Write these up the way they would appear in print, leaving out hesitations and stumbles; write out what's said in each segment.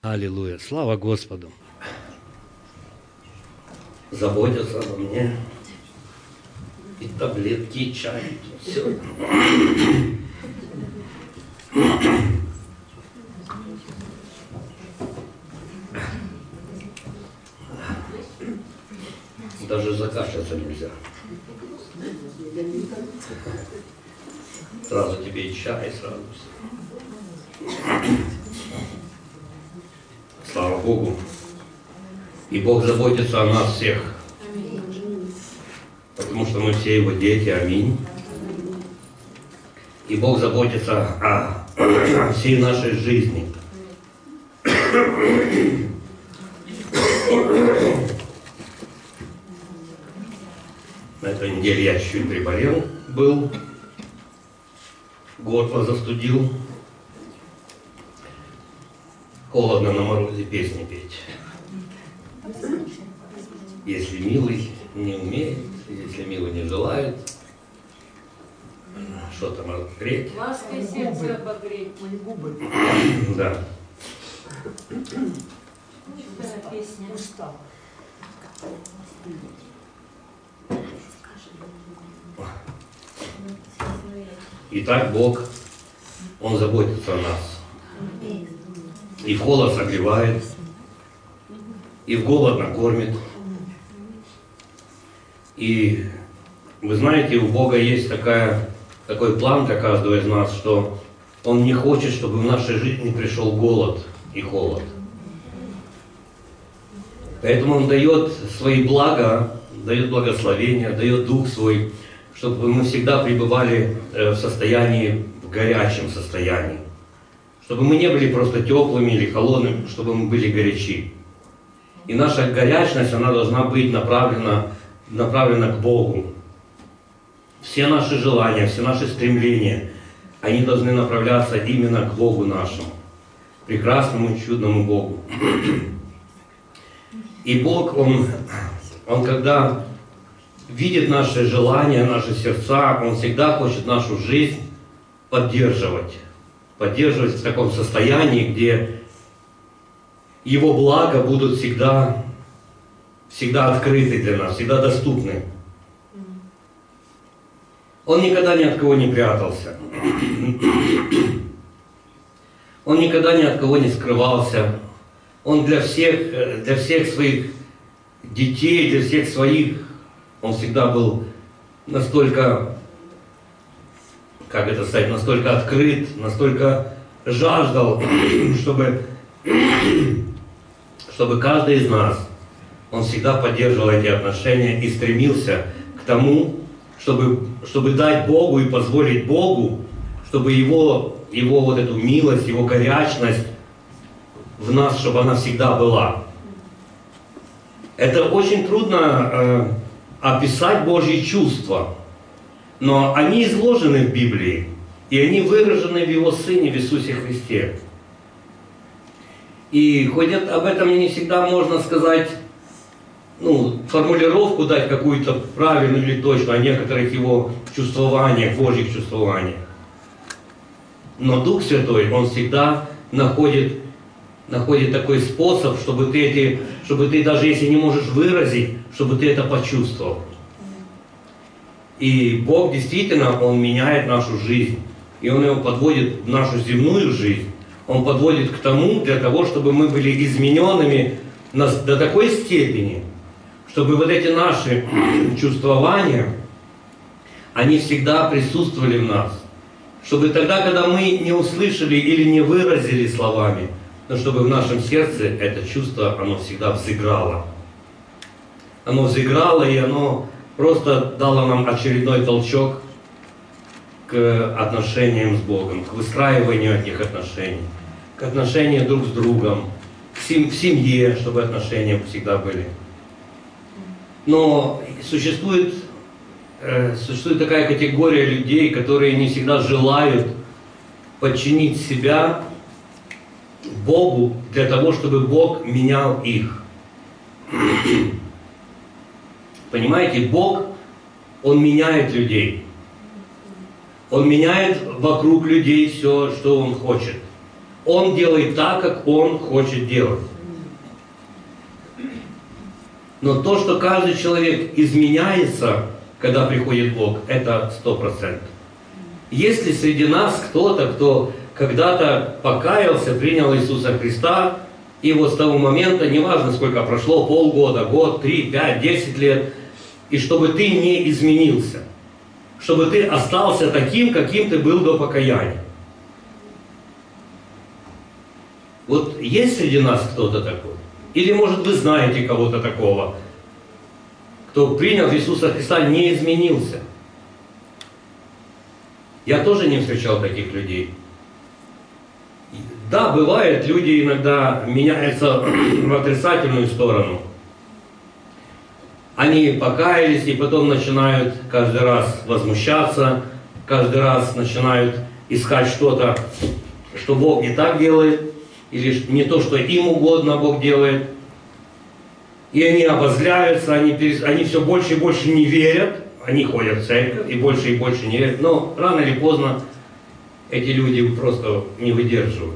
Аллилуйя. Слава Господу. Заботятся обо мне. И таблетки, и чай, и все. Даже закашляться нельзя. Сразу тебе и чай, сразу все. Слава Богу. И Бог заботится о нас всех. Потому что мы все Его дети. Аминь. И Бог заботится о всей нашей жизни. На этой неделе я чуть-чуть приболел был. Горло застудил. Холодно на морозе песни петь. Если милый не умеет, если милый не желает, что там отгреть? Лаской сердце обогреть. Да. Песня. Итак, Бог, Он заботится о нас. И в холод согревает, и в голод накормит. И вы знаете, у Бога есть такой план для каждого из нас, что Он не хочет, чтобы в нашей жизни пришел голод и холод. Поэтому Он дает свои блага, дает благословения, дает Дух Свой, чтобы мы всегда пребывали в состоянии, в горячем состоянии. Чтобы мы не были просто теплыми или холодными, чтобы мы были горячи. И наша горячность, она должна быть направлена к Богу. Все наши желания, все наши стремления, они должны направляться именно к Богу нашему, прекрасному, чудному Богу. И Бог, Он когда видит наши желания, наши сердца, Он всегда хочет нашу жизнь поддерживать в таком состоянии, где Его блага будут всегда открыты для нас, всегда доступны. Он никогда ни от кого не прятался. Он никогда ни от кого не скрывался. Он для всех своих детей, для всех своих, Он всегда был настолько, настолько открыт, настолько жаждал, чтобы каждый из нас, он всегда поддерживал эти отношения и стремился к тому, чтобы дать Богу и позволить Богу, чтобы его вот эту милость, Его горячность в нас, чтобы она всегда была. Это очень трудно описать Божьи чувства, но они изложены в Библии, и они выражены в Его Сыне, в Иисусе Христе. И хоть об этом не всегда можно сказать, формулировку дать какую-то правильную или точную о некоторых Его чувствованиях, Божьих чувствованиях. Но Дух Святой, Он всегда находит такой способ, чтобы ты даже если не можешь выразить, чтобы ты это почувствовал. И Бог действительно, Он меняет нашу жизнь. И Он его подводит в нашу земную жизнь. Он подводит к тому, для того, чтобы мы были измененными до такой степени, чтобы вот эти наши чувствования, они всегда присутствовали в нас. Чтобы тогда, когда мы не услышали или не выразили словами, но чтобы в нашем сердце это чувство, оно всегда взыграло. Оно взыграло, и оно просто дало нам очередной толчок к отношениям с Богом, к выстраиванию этих отношений, к отношениям друг с другом, в семье, чтобы отношения всегда были. Но существует такая категория людей, которые не всегда желают подчинить себя Богу для того, чтобы Бог менял их. Понимаете, Бог, Он меняет людей. Он меняет вокруг людей все, что Он хочет. Он делает так, как Он хочет делать. Но то, что каждый человек изменяется, когда приходит Бог, это 100%. Если среди нас кто-то, кто когда-то покаялся, принял Иисуса Христа, и вот с того момента, неважно сколько прошло, полгода, год, 3, 5, 10 лет, и чтобы ты не изменился, чтобы ты остался таким, каким ты был до покаяния. Вот есть среди нас кто-то такой? Или, может, вы знаете кого-то такого, кто принял Иисуса Христа, не изменился? Я тоже не встречал таких людей. Да, бывает, люди иногда меняются в отрицательную сторону. Они покаялись и потом начинают каждый раз возмущаться, каждый раз начинают искать что-то, что Бог не так делает, или не то, что им угодно Бог делает. И они обозляются, они все больше и больше не верят, они ходят в церковь и больше не верят. Но рано или поздно эти люди просто не выдерживают.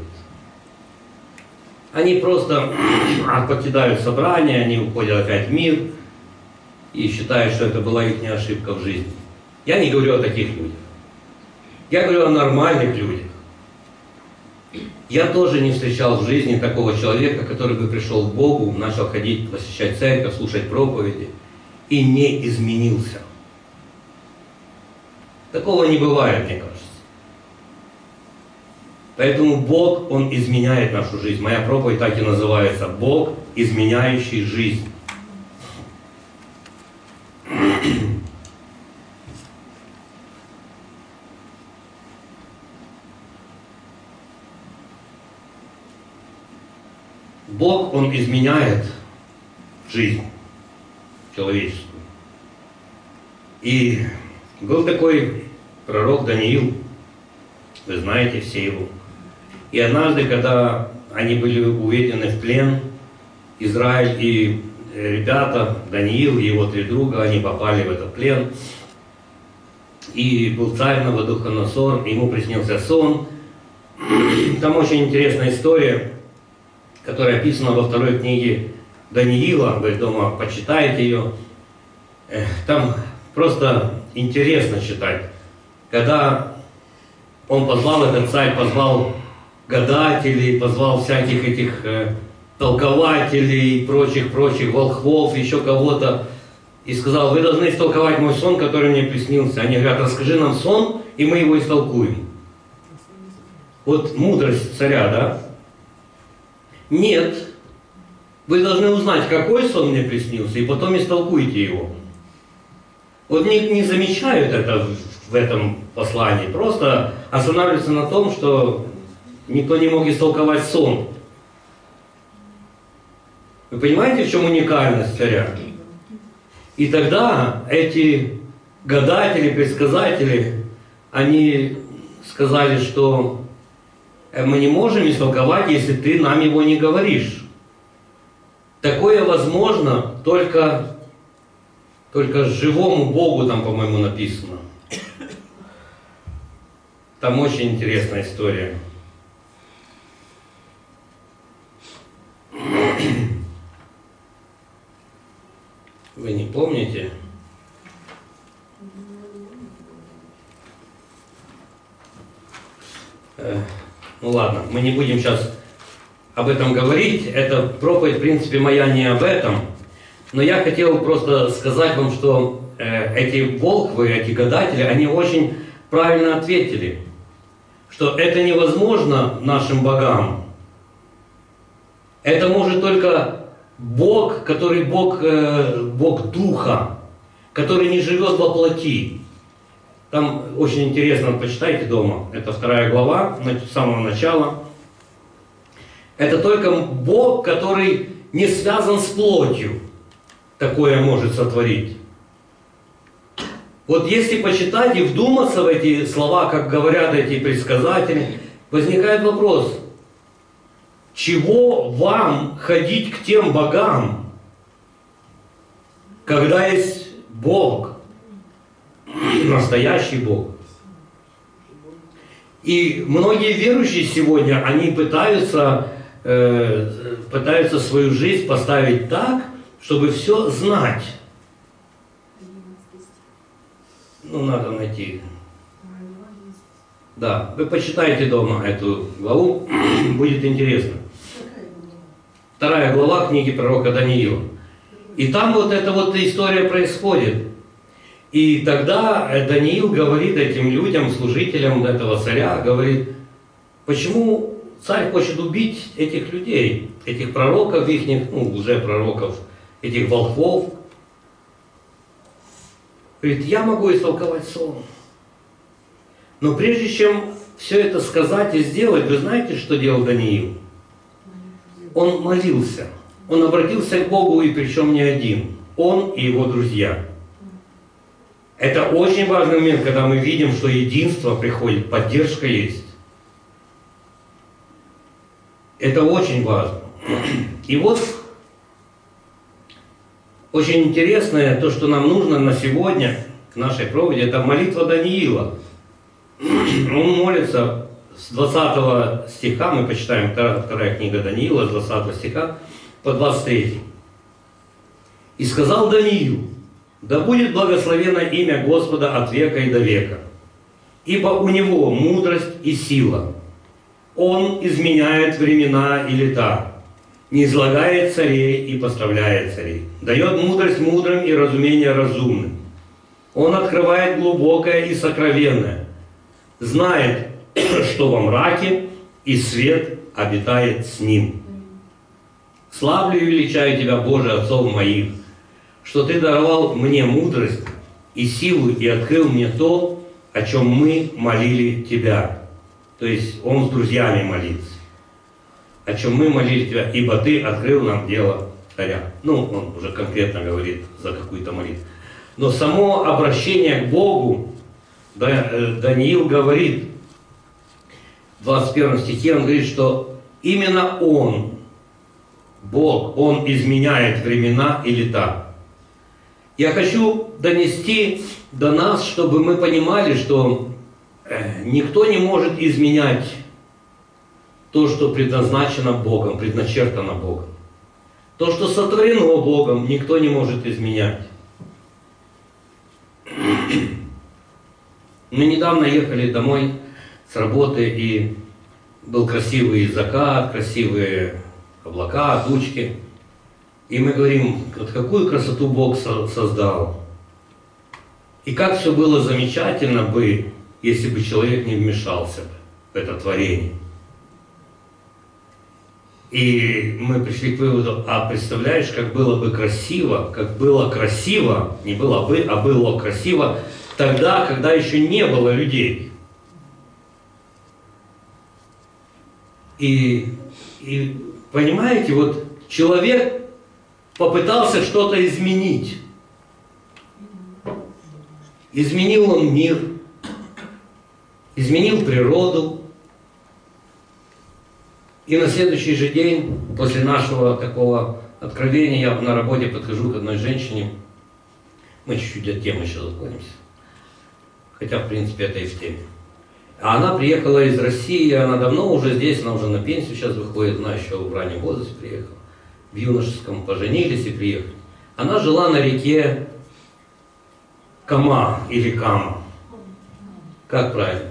Они просто покидают собрание, они уходят опять в мир и считают, что это была их ошибка в жизни. Я не говорю о таких людях. Я говорю о нормальных людях. Я тоже не встречал в жизни такого человека, который бы пришел к Богу, начал ходить, посещать церковь, слушать проповеди и не изменился. Такого не бывает, мне кажется. Поэтому Бог, Он изменяет нашу жизнь. Моя проповедь так и называется: Бог, изменяющий жизнь. Бог, Он изменяет жизнь человеческую. И был такой пророк Даниил, вы знаете все его. И однажды, когда они были уведены в плен, Израиль и ребята, Даниил и его 3 друга, они попали в этот плен. И был царь Навуходоносор, ему приснился сон. Там очень интересная история, которая описана во 2 книге Даниила. Вы дома почитаете ее. Там просто интересно читать. Когда он позвал, этот царь позвал гадателей, позвал всяких этих толкователей, прочих волхвов, еще кого-то, и сказал: вы должны истолковать мой сон, который мне приснился. Они говорят: расскажи нам сон, и мы его истолкуем. Вот мудрость царя, да? Нет. Вы должны узнать, какой сон мне приснился, и потом истолкуйте его. Вот не замечают это в этом послании. Просто останавливаются на том, что никто не мог истолковать сон. Вы понимаете, в чем уникальность царя? И тогда эти гадатели, предсказатели, они сказали, что мы не можем истолковать, если ты нам его не говоришь. Такое возможно только живому Богу, там, по-моему, написано. Там очень интересная история. Вы не помните? Ну ладно, мы не будем сейчас об этом говорить. Эта проповедь, в принципе, моя не об этом. Но я хотел просто сказать вам, что эти волхвы, эти гадатели, они очень правильно ответили, что это невозможно нашим богам. Это может только Бог, который Бог Духа, который не живет во плоти. Там очень интересно, почитайте дома. Это 2 глава, с самого начала. Это только Бог, который не связан с плотью, такое может сотворить. Вот если почитать и вдуматься в эти слова, как говорят эти предсказатели, возникает вопрос: чего вам ходить к тем богам, когда есть Бог, настоящий Бог? И многие верующие сегодня, они пытаются свою жизнь поставить так, чтобы все знать. Ну, надо найти. Да, вы почитайте дома эту главу, будет интересно. 2 глава книги пророка Даниила. И там вот эта вот история происходит. И тогда Даниил говорит этим людям, служителям этого царя, говорит, почему царь хочет убить этих людей, этих пророков, ихних, уже пророков, этих волхвов. Говорит, я могу истолковать сон. Но прежде чем все это сказать и сделать, вы знаете, что делал Даниил? Он молился. Он обратился к Богу, и причем не один. Он и его друзья. Это очень важный момент, когда мы видим, что единство приходит, поддержка есть. Это очень важно. И вот очень интересное, то, что нам нужно на сегодня, к нашей проповеди, это молитва Даниила. Он молится с 20 стиха, мы почитаем 2 книга Даниила, с 20 стиха по 23. «И сказал Даниил, да будет благословено имя Господа от века и до века, ибо у Него мудрость и сила. Он изменяет времена и лета, не излагает царей и поставляет царей, дает мудрость мудрым и разумение разумным. Он открывает глубокое и сокровенное, знает, что во мраке, и свет обитает с ним. Славлю и величаю Тебя, Боже, отцов моих, что Ты даровал мне мудрость и силу и открыл мне то, о чем мы молили Тебя». То есть он с друзьями молится. О чем мы молили Тебя, ибо Ты открыл нам дело царя. Он уже конкретно говорит за какую-то молитву. Но само обращение к Богу, Даниил говорит, в 21 стихе он говорит, что именно Он, Бог, Он изменяет времена и лета. Я хочу донести до нас, чтобы мы понимали, что никто не может изменять то, что предназначено Богом, предначертано Богом. То, что сотворено Богом, никто не может изменять. Мы недавно ехали домой с работы, и был красивый закат, красивые облака, тучки. И мы говорим, вот какую красоту Бог создал. И как все было замечательно бы, если бы человек не вмешался в это творение. И мы пришли к выводу, а представляешь, как было бы красиво, не было бы, а было красиво тогда, когда еще не было людей. И понимаете, вот человек попытался что-то изменить. Изменил он мир, изменил природу. И на следующий же день, после нашего такого откровения, я на работе подхожу к одной женщине. Мы чуть-чуть от темы еще отклонимся. Хотя, в принципе, это и в теме. А она приехала из России, она давно уже здесь, она уже на пенсию сейчас выходит, она еще в раннем возрасте приехала. В юношеском поженились и приехали. Она жила на реке Кама или Кама. Как правильно?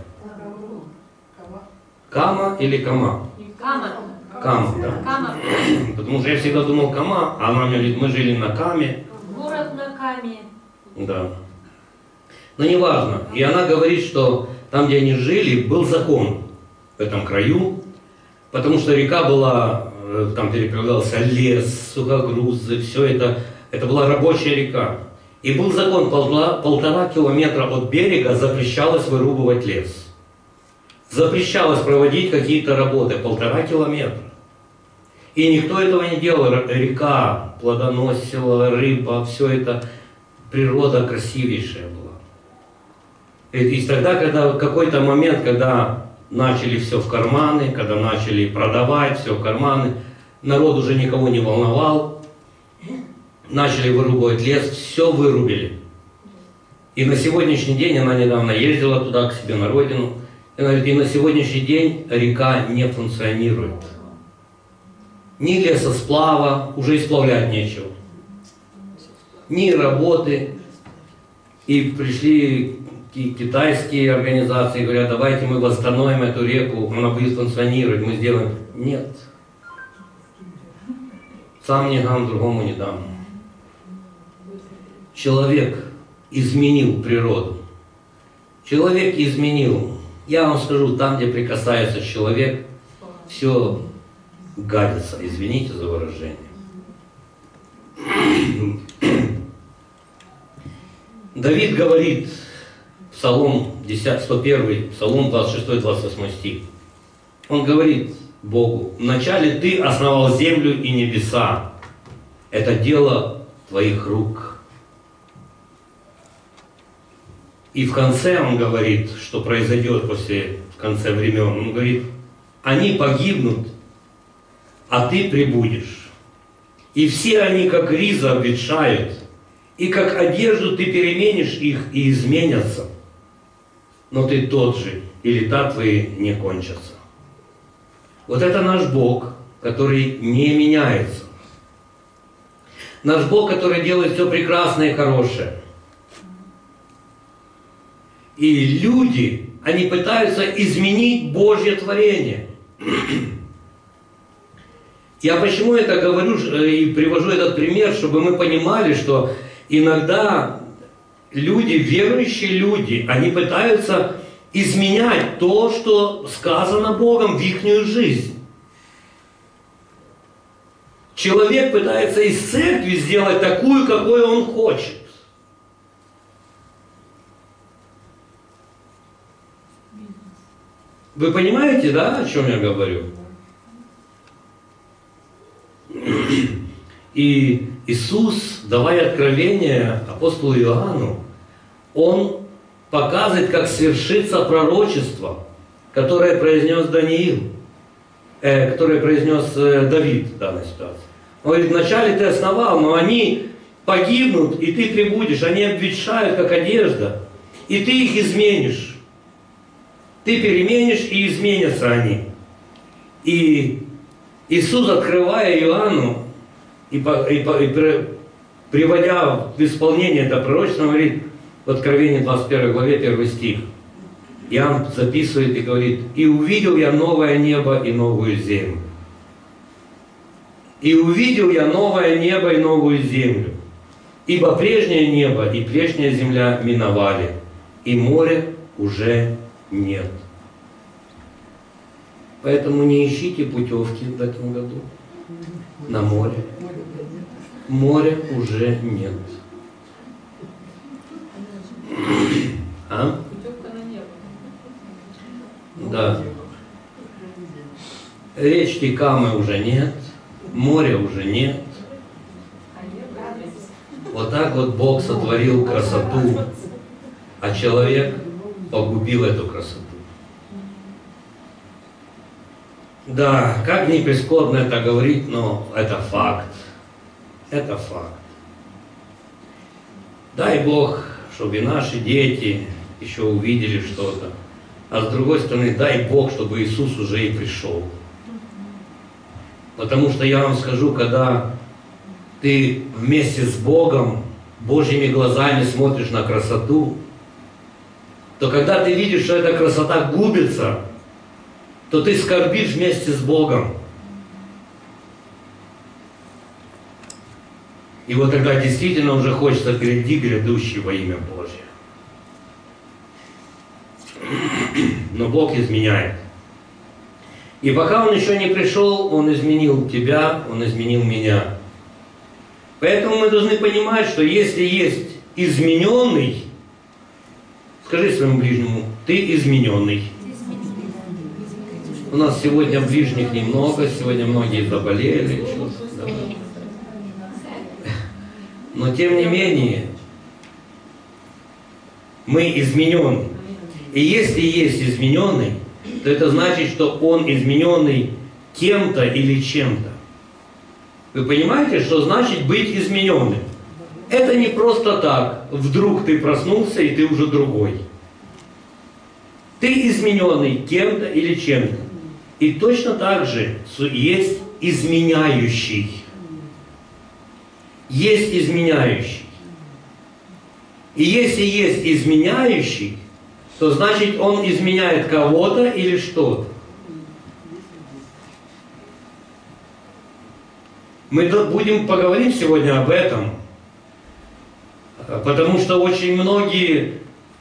Кама или Кама? Кама. Кама, да. Кама. Потому что я всегда думал Кама, а она мне говорит, мы жили на Каме. Город на Каме. Да. Но неважно. И она говорит, что там, где они жили, был закон в этом краю, потому что река была, там переправлялся лес, сухогрузы, все это была рабочая река. И был закон, 1,5 километра от берега запрещалось вырубывать лес. Запрещалось проводить какие-то работы, 1,5 километра. И никто этого не делал. Река плодоносила, рыба, все это, природа красивейшая была. И тогда, когда в какой-то момент, когда начали все в карманы, когда начали продавать все в карманы, народ уже никого не волновал, начали вырубывать лес, все вырубили. И на сегодняшний день она недавно ездила туда, к себе на родину, И на сегодняшний день река не функционирует. Ни лесосплава, уже исплавлять нечего. Ни работы. И пришли китайские организации, говорят, давайте мы восстановим эту реку, она будет функционировать, мы сделаем. Нет. Сам не дам, другому не дам. Человек изменил природу. Человек изменил. Я вам скажу, там, где прикасается человек, все гадится, извините за выражение. Давид говорит, Псалом 101, Псалом 26-28 стих. Он говорит Богу, вначале Ты основал землю и небеса. Это дело Твоих рук. И в конце он говорит, что произойдет в конце времен. Он говорит, они погибнут, а Ты пребудешь. И все они, как риза, обветшают, и как одежду Ты переменишь их и изменятся. Но Ты тот же, и лета Твои не кончатся. Вот это наш Бог, который не меняется. Наш Бог, который делает все прекрасное и хорошее. И люди, они пытаются изменить Божье творение. Я почему это говорю и привожу этот пример, чтобы мы понимали, что иногда люди, верующие люди, они пытаются изменять то, что сказано Богом в ихнюю жизнь. Человек пытается из церкви сделать такую, какой он хочет. Вы понимаете, да, о чем я говорю? И Иисус, давая откровение апостолу Иоанну, Он показывает, как свершится пророчество, которое произнес которое произнес Давид в данной ситуации. Он говорит, вначале Ты основал, но они погибнут, и Ты пребудешь, они обветшают, как одежда, и Ты их изменишь. Ты переменишь, и изменятся они. И Иисус, открывая Иоанну и приводя в исполнение это пророчество, говорит в Откровении 21 главе 1 стих. Иоанн записывает и говорит, «И увидел я новое небо и новую землю». «И увидел я новое небо и новую землю, ибо прежнее небо и прежняя земля миновали, и моря уже нет». Поэтому не ищите путевки в этом году на море. Моря уже нет. А? Путевка на небо. Да. Речки Камы уже нет, моря уже нет. Вот так вот Бог сотворил красоту, а человек погубил эту красоту. Да, как ни прискорбно это говорить, но это факт. Это факт. Дай Бог, чтобы и наши дети еще увидели что-то. А с другой стороны, дай Бог, чтобы Иисус уже и пришел. Потому что я вам скажу, когда ты вместе с Богом, Божьими глазами смотришь на красоту, то когда ты видишь, что эта красота губится, то ты скорбишь вместе с Богом. И вот тогда действительно уже хочется впереди грядущий во имя Божье. Но Бог изменяет. И пока Он еще не пришел, Он изменил тебя, Он изменил меня. Поэтому мы должны понимать, что если есть измененный, скажи своему ближнему, ты измененный. У нас сегодня ближних немного, сегодня многие заболели. Да. Но тем не менее, мы изменены. И если есть измененный, то это значит, что он измененный кем-то или чем-то. Вы понимаете, что значит быть измененным? Это не просто так, вдруг ты проснулся и ты уже другой. Ты измененный кем-то или чем-то. И точно так же есть изменяющий. Есть изменяющий. И если есть изменяющий, то значит он изменяет кого-то или что-то. Мы будем поговорить сегодня об этом, потому что очень многие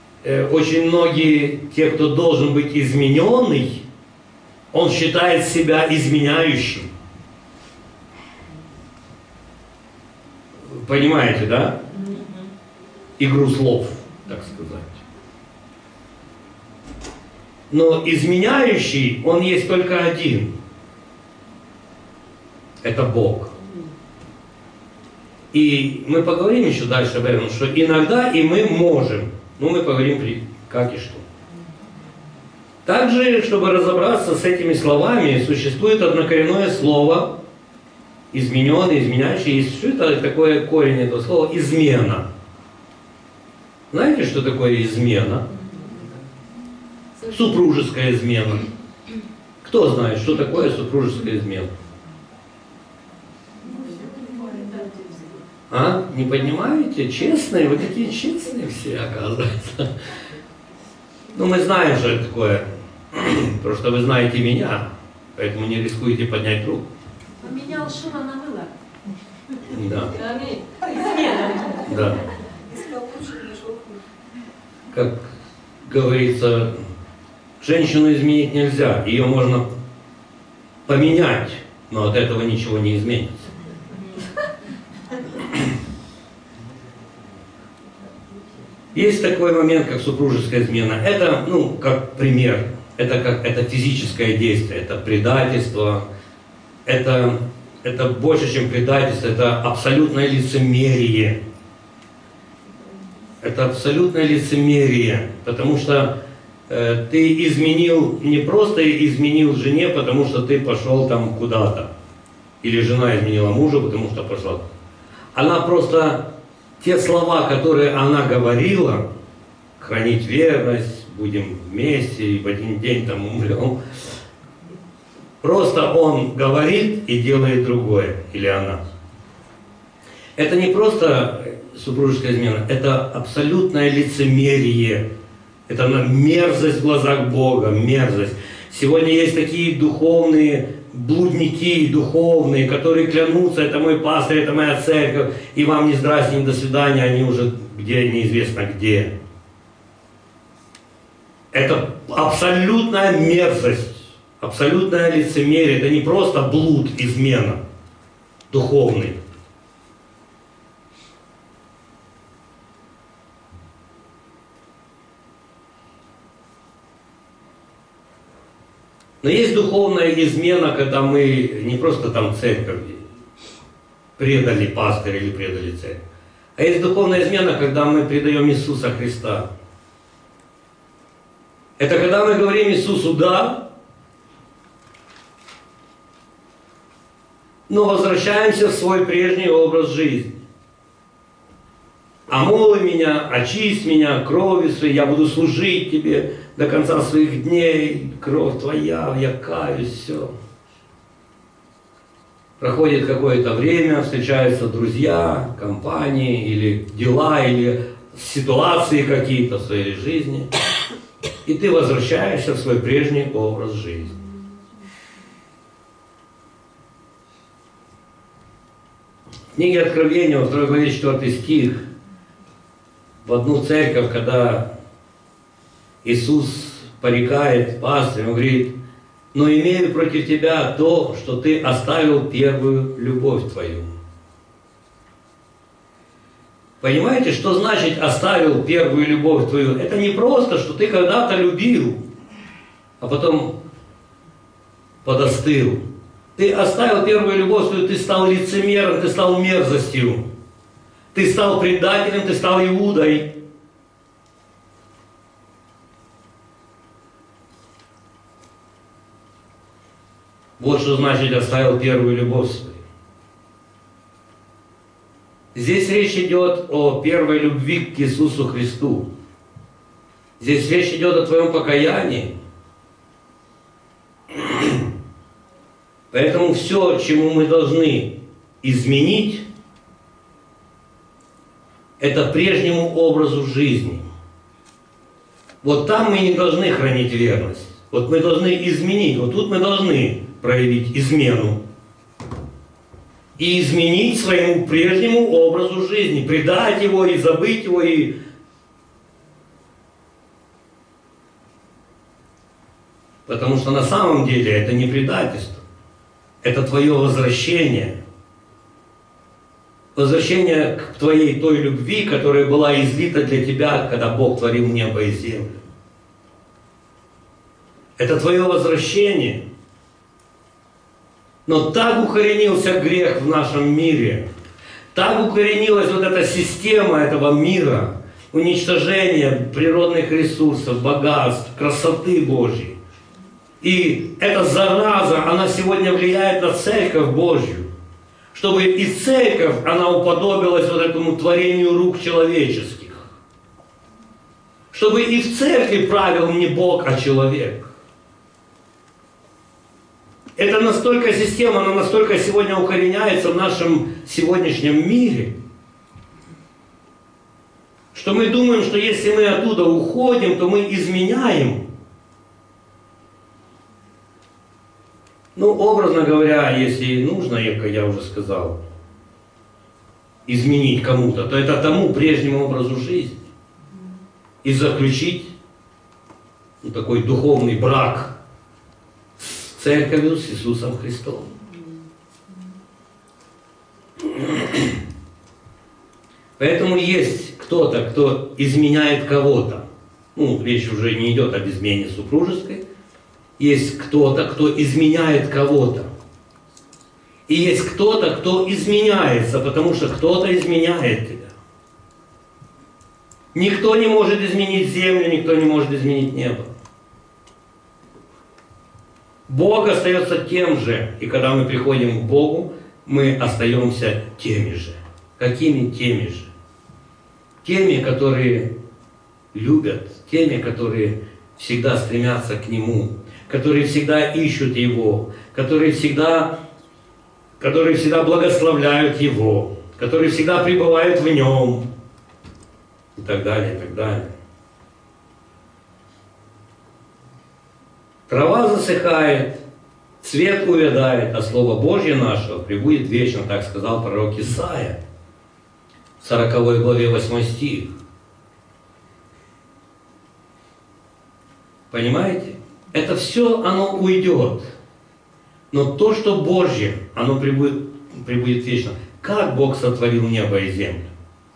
те, кто должен быть измененный, он считает себя изменяющим. Понимаете, да? Игру слов, так сказать. Но изменяющий, он есть только один. Это Бог. И мы поговорим еще дальше об этом, что иногда и мы можем. Но мы поговорим как и что. Также, чтобы разобраться с этими словами, существует однокоренное слово измененный, изменяющий. И что это такое корень этого слова? Измена. Знаете, что такое измена? Супружеская измена. Кто знает, что такое супружеская измена? А? Не понимаете? Честные? Вы такие честные все, оказывается. Ну, мы знаем, что это такое. Потому что вы знаете меня. Поэтому не рискуете поднять руку. Поменял шума на мыло. Да. Измена. Да. Как говорится, женщину изменить нельзя. Ее можно поменять, но от этого ничего не изменится. Есть такой момент, как супружеская измена. Это, как пример, это физическое действие, это предательство, это больше, чем предательство, это абсолютное лицемерие. Это абсолютное лицемерие, потому что ты изменил, не просто изменил жене, потому что ты пошел там куда-то, или жена изменила мужу, потому что пошла. Она просто... Те слова, которые она говорила, хранить верность, будем вместе, и в один день там умрем, просто он говорит и делает другое, или она. Это не просто супружеская измена, это абсолютное лицемерие, это мерзость в глазах Бога, мерзость. Сегодня есть такие духовные блудники духовные, которые клянутся, это мой пастырь, это моя церковь, и вам ни здрасте, ни до свидания, они уже где, неизвестно где. Это абсолютная мерзость, абсолютное лицемерие, это не просто блуд, измена духовный. Но есть духовная измена, когда мы не просто там церковь предали пастыря или предали церковь, а есть духовная измена, когда мы предаем Иисуса Христа. Это когда мы говорим Иисусу «да», но возвращаемся в свой прежний образ жизни. Омой меня, очисть меня кровью своей, я буду служить тебе до конца своих дней, кровь твоя, я каюсь, все. Проходит какое-то время, встречаются друзья, компании, или дела, или ситуации какие-то в своей жизни, и ты возвращаешься в свой прежний образ жизни. В книге Откровения, во 2 главе 4 стих, в одну церковь, когда Иисус порекает пастыря, он говорит: но имею против тебя то, что ты оставил первую любовь твою. Понимаете, что значит оставил первую любовь твою? Это не просто, что ты когда-то любил, а потом подостыл. Ты оставил первую любовь свою, ты стал лицемером, ты стал мерзостью. Ты стал предателем, ты стал Иудой. Вот что значит оставил первую любовь свою. Здесь речь идет о первой любви к Иисусу Христу. Здесь речь идет о твоем покаянии. Поэтому все, чему мы должны изменить, это прежнему образу жизни. Вот там мы не должны хранить верность. Вот мы должны изменить. Вот тут мы должны проявить измену. И изменить своему прежнему образу жизни. Предать его и забыть его. Потому что на самом деле это не предательство. Это твое возвращение. Возвращение к твоей той любви, которая была излита для тебя, когда Бог творил небо и землю. Это твое возвращение. Но так укоренился грех в нашем мире, так укоренилась вот эта система этого мира, уничтожения природных ресурсов, богатств, красоты Божьей. И эта зараза, она сегодня влияет на Церковь Божью. Чтобы и Церковь, она уподобилась вот этому творению рук человеческих. Чтобы и в Церкви правил не Бог, а человек. Это настолько система, она настолько сегодня укореняется в нашем сегодняшнем мире, что мы думаем, что если мы оттуда уходим, то мы изменяем. Ну, образно говоря, если нужно, как я уже сказал, изменить кому-то, то это тому прежнему образу жизни. И заключить такой духовный брак с Церковью, с Иисусом Христом. Поэтому есть кто-то, кто изменяет кого-то. Ну, речь уже не идет об измене супружеской. Есть кто-то, кто изменяет кого-то. И есть кто-то, кто изменяется, потому что кто-то изменяет тебя. Никто не может изменить землю, никто не может изменить небо. Бог остается тем же. И когда мы приходим к Богу, мы остаемся теми же. Какими теми же? Теми, которые любят, теми, которые всегда стремятся к Нему, которые всегда ищут Его, которые всегда благословляют Его, которые всегда пребывают в Нем, и так далее, и так далее. Трава засыхает, цвет увядает, а Слово Божье нашего пребудет вечно, так сказал пророк Исаия, в 40 главе 8 стих. Понимаете? Это все, оно уйдет. Но то, что Божье, оно пребудет вечно. Как Бог сотворил небо и землю?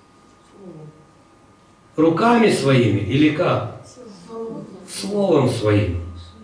Руками своими или как? Словом своим.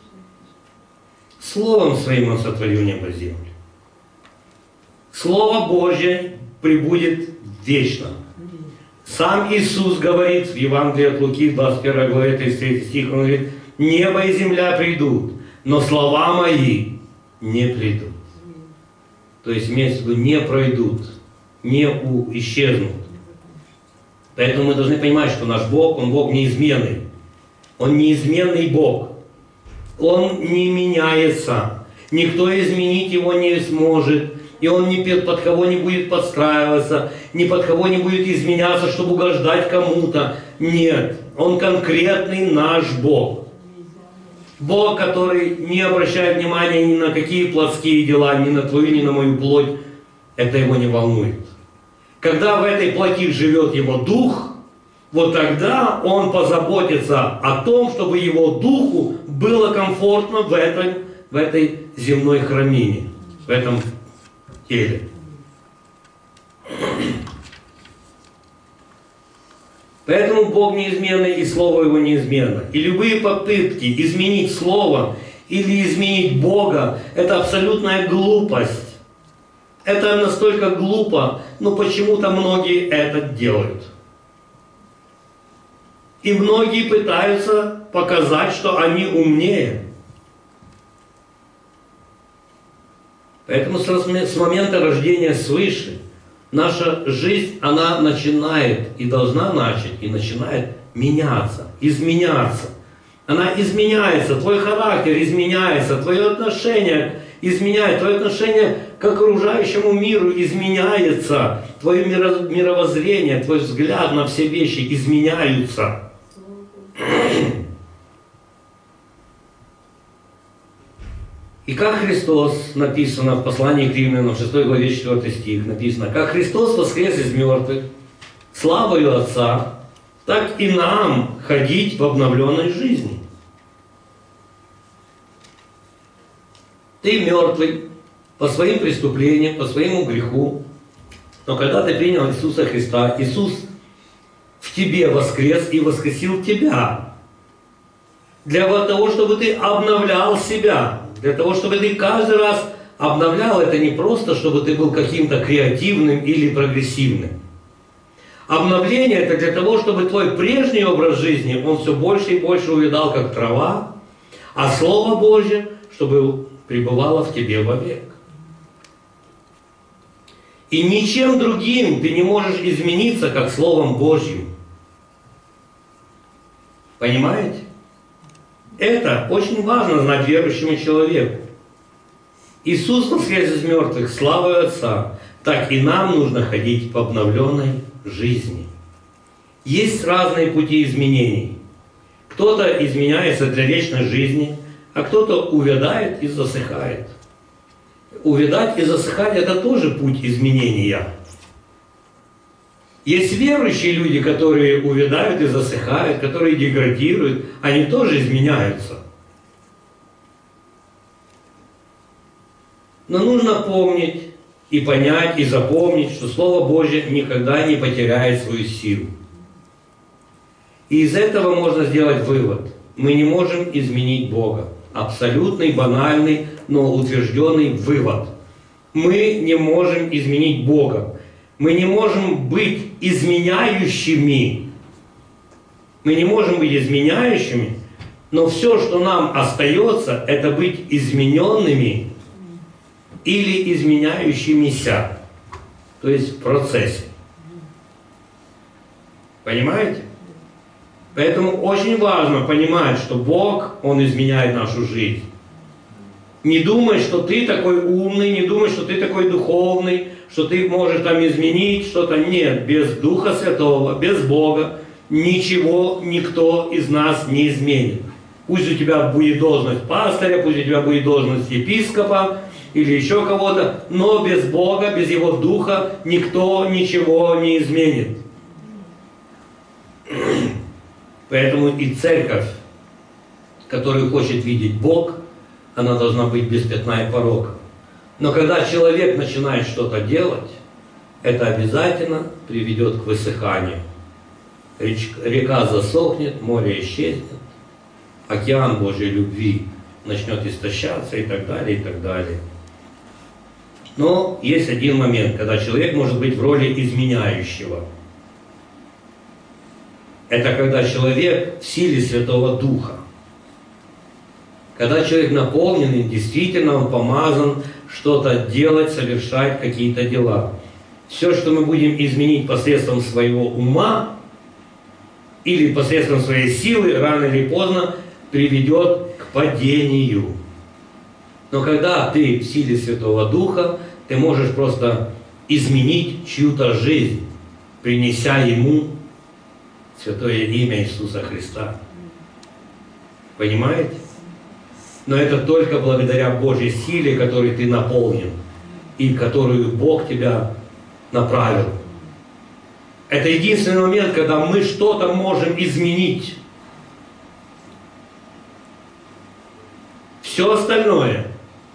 Словом своим Он сотворил небо и землю. Слово Божье пребудет вечно. Сам Иисус говорит в Евангелии от Луки, в 21 главе 33 стих, Он говорит: небо и земля придут, но слова мои не придут. То есть, имеется в виду, не пройдут, не исчезнут. Поэтому мы должны понимать, что наш Бог, Он Бог неизменный. Он неизменный Бог. Он не меняется. Никто изменить Его не сможет. И Он ни под кого не будет подстраиваться, ни под кого не будет изменяться, чтобы угождать кому-то. Нет. Он конкретный наш Бог. Бог, который не обращает внимания ни на какие плотские дела, ни на твою, ни на мою плоть, это Его не волнует. Когда в этой плоти живет Его Дух, вот тогда Он позаботится о том, чтобы Его Духу было комфортно в этой земной храмине, в этом теле. Поэтому Бог неизменный, и Слово Его неизменно. И любые попытки изменить Слово или изменить Бога – это абсолютная глупость. Это настолько глупо, но почему-то многие это делают. И многие пытаются показать, что они умнее. Поэтому с момента рождения свыше наша жизнь, она начинает и должна начать, и начинает меняться, изменяться. Она изменяется, твой характер изменяется, твое отношение изменяется, твое отношение к окружающему миру изменяется, твое мировоззрение, твой взгляд на все вещи изменяются. И как Христос, написано в послании к Римлянам, 6 главе 4 стих, написано, как Христос воскрес из мертвых, славою Отца, так и нам ходить в обновленной жизни. Ты мертвый по своим преступлениям, по своему греху, но когда ты принял Иисуса Христа, Иисус в тебе воскрес и воскресил тебя. Для того, чтобы ты обновлял себя, для того, чтобы ты каждый раз обновлял, это не просто, чтобы ты был каким-то креативным или прогрессивным. Обновление это для того, чтобы твой прежний образ жизни, он все больше и больше увядал, как трава, а Слово Божье, чтобы пребывало в тебе вовек. И ничем другим ты не можешь измениться, как Словом Божьим. Понимаете? Это очень важно знать верующему человеку. Иисус воскрес из мертвых славой Отца, так и нам нужно ходить по обновленной жизни. Есть разные пути изменений. Кто-то изменяется для вечной жизни, а кто-то увядает и засыхает. Увядать и засыхать – это тоже путь изменения. Есть верующие люди, которые увядают и засыхают, которые деградируют, они тоже изменяются. Но нужно помнить и понять, и запомнить, что Слово Божье никогда не потеряет свою силу. И из этого можно сделать вывод. Мы не можем изменить Бога. Абсолютный, банальный, но утвержденный вывод. Мы не можем изменить Бога. Мы не можем быть изменяющими. Мы не можем быть изменяющими, но все, что нам остается, это быть измененными или изменяющимися. То есть в процессе. Понимаете? Поэтому очень важно понимать, что Бог, Он изменяет нашу жизнь. Не думай, что ты такой умный, не думай, что ты такой духовный, что ты можешь там изменить что-то. Нет, без Духа Святого, без Бога ничего никто из нас не изменит. Пусть у тебя будет должность пастыря, пусть у тебя будет должность епископа или еще кого-то, но без Бога, без Его Духа никто ничего не изменит. Поэтому и церковь, которую хочет видеть Бог, она должна быть без пятна и порока. Но когда человек начинает что-то делать, это обязательно приведет к высыханию. Река засохнет, море исчезнет, океан Божьей любви начнет истощаться и так далее, и так далее. Но есть один момент, когда человек может быть в роли изменяющего. Это когда человек в силе Святого Духа. Когда человек наполнен, и действительно он помазан что-то делать, совершать какие-то дела. Все, что мы будем изменить посредством своего ума или посредством своей силы, рано или поздно приведет к падению. Но когда ты в силе Святого Духа, ты можешь просто изменить чью-то жизнь, принеся ему святое имя Иисуса Христа. Понимаете? Но это только благодаря Божьей силе, которой ты наполнен, и которую Бог тебя направил. Это единственный момент, когда мы что-то можем изменить. Все остальное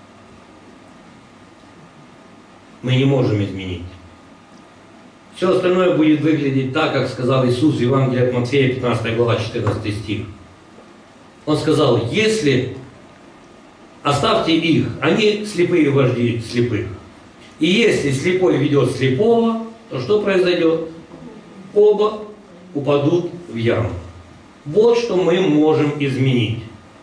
мы не можем изменить. Все остальное будет выглядеть так, как сказал Иисус в Евангелии от Матфея, 15 глава, 14 стих. Он сказал, если оставьте их, они слепые вожди слепых. И если слепой ведет слепого, то что произойдет? Оба упадут в яму. Вот что мы можем изменить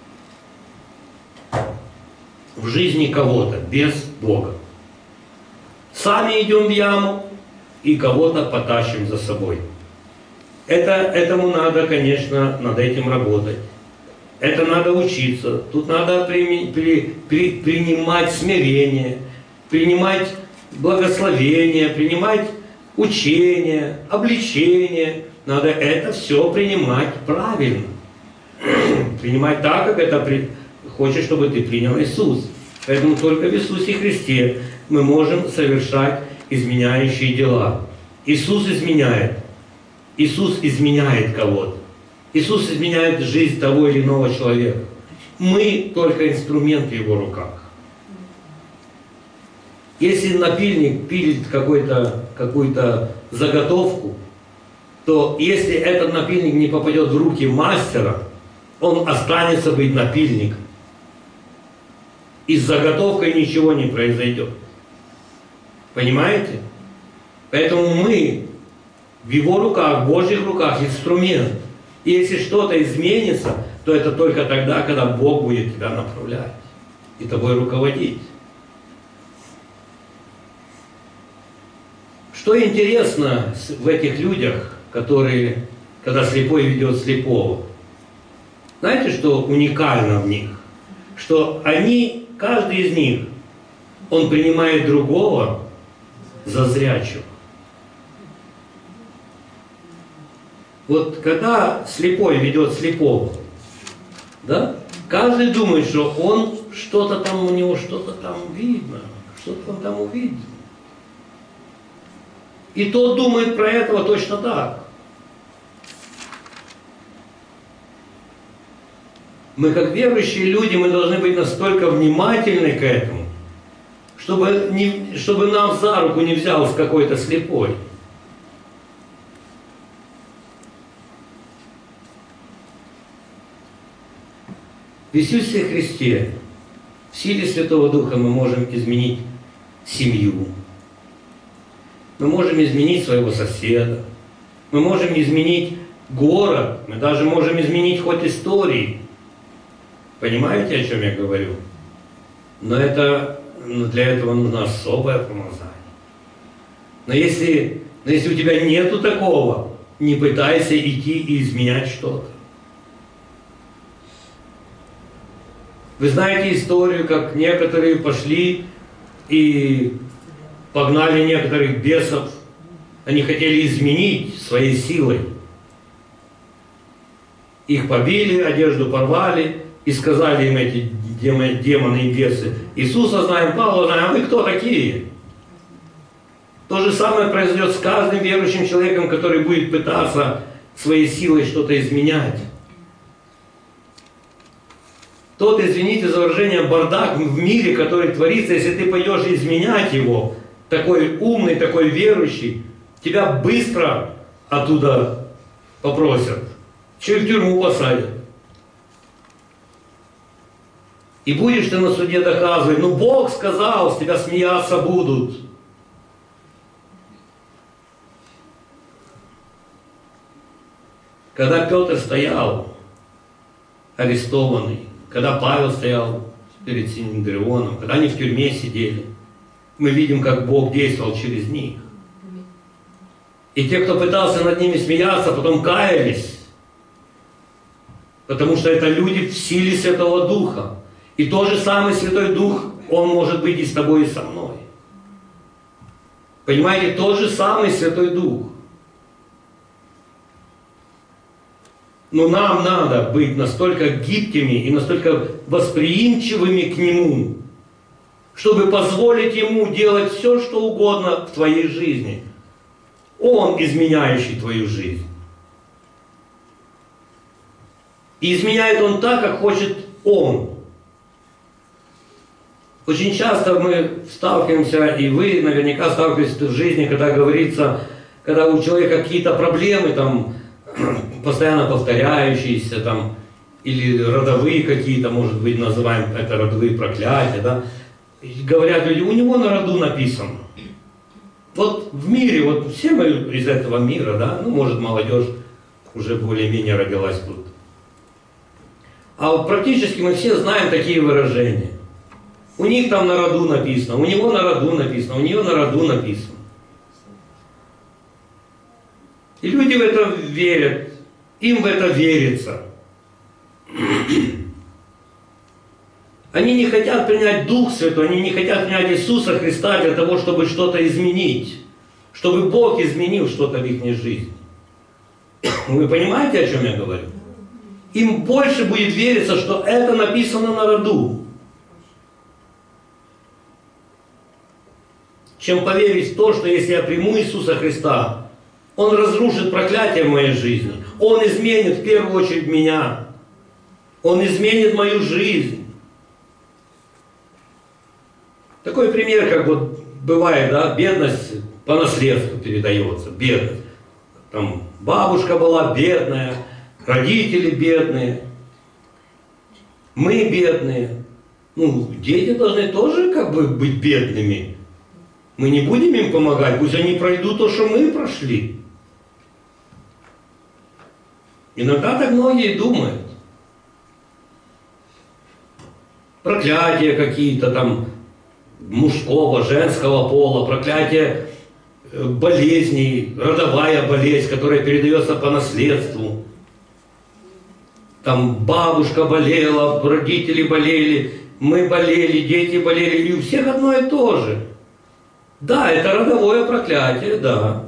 в жизни кого-то без Бога. Сами идем в яму и кого-то потащим за собой. Этому надо, конечно, над этим работать. Это надо учиться. Тут надо принимать смирение, принимать благословение, принимать учение, обличение. Надо это все принимать правильно. Принимать так, как это хочет, чтобы ты принял Иисус. Поэтому только в Иисусе Христе мы можем совершать изменяющие дела. Иисус изменяет. Иисус изменяет кого-то. Иисус изменяет жизнь того или иного человека. Мы только инструмент в Его руках. Если напильник пилит какую-то заготовку, то если этот напильник не попадет в руки мастера, он останется быть напильником. И с заготовкой ничего не произойдет. Понимаете? Поэтому мы в Его руках, в Божьих руках инструмент. И если что-то изменится, то это только тогда, когда Бог будет тебя направлять и тобой руководить. Что интересно в этих людях, которые, когда слепой ведет слепого? Знаете, что уникально в них? Что они, каждый из них, он принимает другого за зрячего. Вот когда слепой ведет слепого, да, каждый думает, что он что-то там, у него что-то там видно, что-то он там увидел. И тот думает про этого точно так. Мы, как верующие люди, мы должны быть настолько внимательны к этому, чтобы нам за руку не взялся какой-то слепой. В Иисусе Христе, в силе Святого Духа мы можем изменить семью. Мы можем изменить своего соседа. Мы можем изменить город. Мы даже можем изменить ход истории. Понимаете, о чем я говорю? Но для этого нужно особое помазание. Но если у тебя нету такого, не пытайся идти и изменять что-то. Вы знаете историю, как некоторые пошли и погнали некоторых бесов. Они хотели изменить своей силой. Их побили, одежду порвали и сказали им эти демоны и бесы: Иисуса знаем, Павла знаем, а вы кто такие? То же самое произойдет с каждым верующим человеком, который будет пытаться своей силой что-то изменять. Тот, извините за выражение, бардак в мире, который творится, если ты пойдешь изменять его, такой умный, такой верующий, тебя быстро оттуда попросят. Еще и в тюрьму посадят. И будешь ты на суде доказывать: ну Бог сказал, с тебя смеяться будут. Когда Петр стоял арестованный, когда Павел стоял перед Синедрионом, когда они в тюрьме сидели, мы видим, как Бог действовал через них. И те, кто пытался над ними смеяться, потом каялись. Потому что это люди в силе Святого Духа. И тот же самый Святой Дух, Он может быть и с тобой, и со мной. Понимаете, тот же самый Святой Дух. Но нам надо быть настолько гибкими и настолько восприимчивыми к Нему, чтобы позволить Ему делать все, что угодно в твоей жизни. Он изменяющий твою жизнь. И изменяет Он так, как хочет Он. Очень часто мы сталкиваемся, и вы наверняка сталкиваетесь в жизни, когда говорится, когда у человека какие-то проблемы, там, постоянно повторяющиеся, там, или родовые какие-то, может быть, называем это родовые проклятия, да? И говорят люди: у него на роду написано. Вот в мире, вот все мы из этого мира, да, ну, может, молодежь уже более-менее родилась тут. А вот практически мы все знаем такие выражения. У них там на роду написано, у него на роду написано, у нее на роду написано. И люди в это верят, им в это верится. Они не хотят принять Дух Святой, они не хотят принять Иисуса Христа для того, чтобы что-то изменить, чтобы Бог изменил что-то в их жизни. Вы понимаете, о чем я говорю? Им больше будет вериться, что это написано на роду, чем поверить в то, что если я приму Иисуса Христа, Он разрушит проклятие в моей жизни, Он изменит в первую очередь меня, Он изменит мою жизнь. Такой пример, как вот бывает, да, бедность по наследству передается, бедность. Там бабушка была бедная, родители бедные, мы бедные. Ну, дети должны тоже как бы быть бедными. Мы не будем им помогать, пусть они пройдут то, что мы прошли. Иногда так многие думают. Проклятия какие-то там мужского, женского пола, проклятие болезней, родовая болезнь, которая передается по наследству. Там бабушка болела, родители болели, мы болели, дети болели, и у всех одно и то же. Да, это родовое проклятие, да.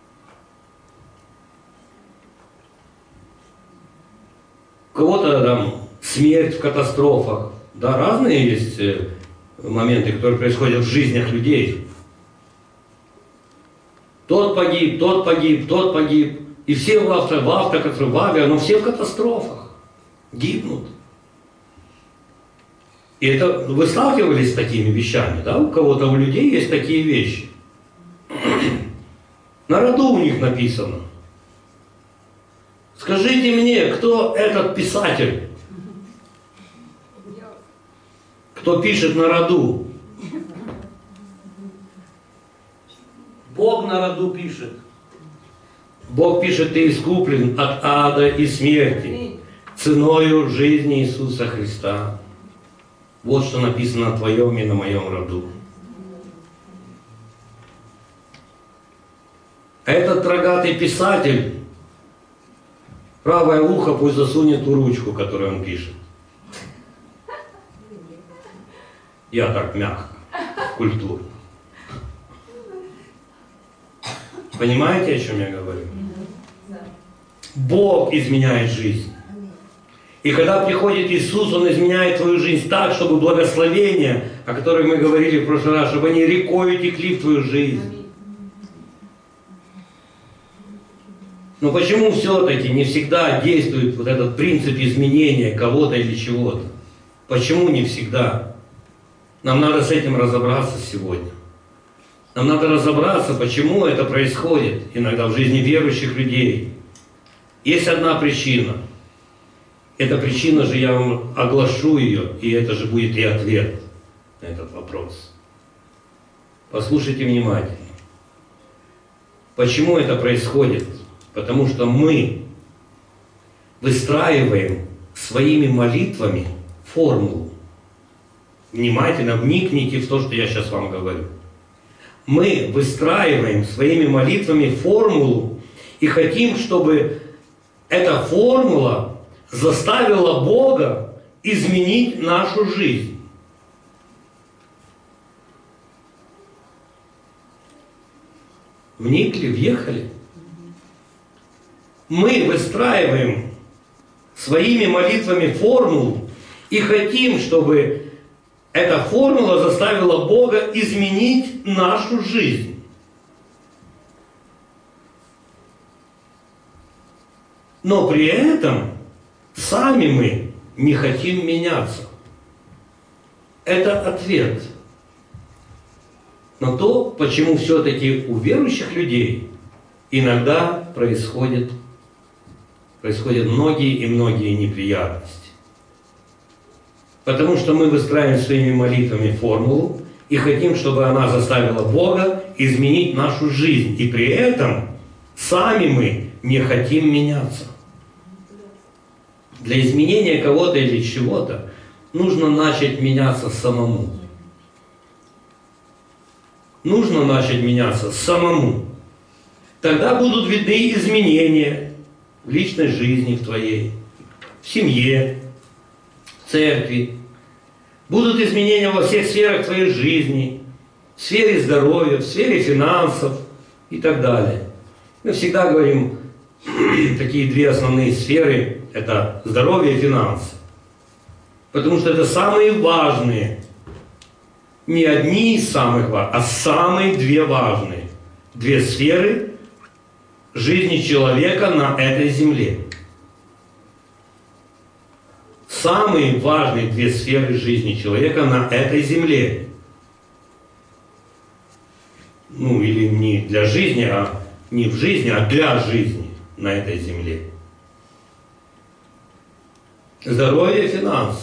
У кого-то там смерть в катастрофах. Да, разные есть моменты, которые происходят в жизнях людей. Тот погиб, тот погиб, тот погиб. И все в авиа, но все в катастрофах. Гибнут. И это вы сталкивались с такими вещами, да? У кого-то, у людей есть такие вещи. На роду у них написано. Скажите мне, кто этот писатель? Кто пишет на роду? Бог на роду пишет. Бог пишет: ты искуплен от ада и смерти ценою жизни Иисуса Христа. Вот что написано на твоем и на моем роду. Этот рогатый писатель, правое ухо пусть засунет ту ручку, которую он пишет. Я так мягко, культурно. Понимаете, о чем я говорю? Бог изменяет жизнь. И когда приходит Иисус, Он изменяет твою жизнь так, чтобы благословения, о которых мы говорили в прошлый раз, чтобы они рекою текли в твою жизнь. Но почему все-таки не всегда действует вот этот принцип изменения кого-то или чего-то? Почему не всегда? Нам надо с этим разобраться сегодня. Нам надо разобраться, почему это происходит иногда в жизни верующих людей. Есть одна причина. Эта причина же, я вам оглашу ее, и это же будет и ответ на этот вопрос. Послушайте внимательно. Почему это происходит? Потому что мы выстраиваем своими молитвами формулу. Внимательно вникните в то, что я сейчас вам говорю. Мы выстраиваем своими молитвами формулу и хотим, чтобы эта формула заставила Бога изменить нашу жизнь. Вникли, въехали? Мы выстраиваем своими молитвами формулу и хотим, чтобы эта формула заставила Бога изменить нашу жизнь. Но при этом сами мы не хотим меняться. Это ответ на то, почему все-таки у верующих людей иногда происходят многие и многие неприятности. Потому что мы выстраиваем своими молитвами формулу и хотим, чтобы она заставила Бога изменить нашу жизнь. И при этом сами мы не хотим меняться. Для изменения кого-то или чего-то нужно начать меняться самому. Нужно начать меняться самому. Тогда будут видны изменения в личной жизни в твоей, в семье, в церкви. Будут изменения во всех сферах твоей жизни, в сфере здоровья, в сфере финансов и так далее. Мы всегда говорим, такие две основные сферы – это здоровье и финансы. Потому что это самые важные, не одни из самых важных, а самые две важные, две сферы жизни человека на этой земле. Самые важные две сферы жизни человека на этой земле. Ну, или не для жизни, а не в жизни, а для жизни на этой земле. Здоровье и финансы.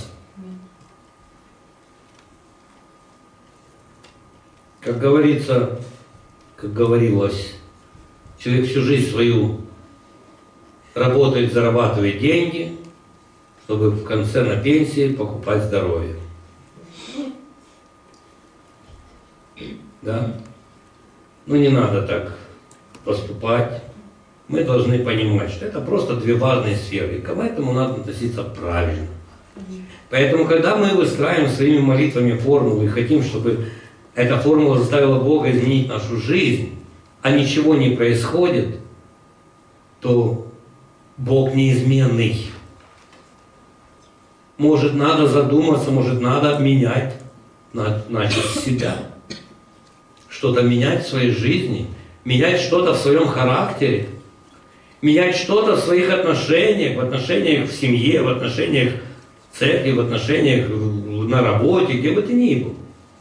Как говорится, как говорилось, человек всю жизнь свою работает, зарабатывает деньги, чтобы в конце на пенсии покупать здоровье. Да? Ну не надо так поступать. Мы должны понимать, что это просто две важные сферы, и к этому надо относиться правильно. Поэтому, когда мы выстраиваем своими молитвами формулу и хотим, чтобы эта формула заставила Бога изменить нашу жизнь, а ничего не происходит, то Бог неизменный. Может, надо задуматься, может, надо менять, начать с себя. Что-то менять в своей жизни, менять что-то в своем характере, менять что-то в своих отношениях, в отношениях в семье, в отношениях в церкви, в отношениях на работе, где бы ты ни был.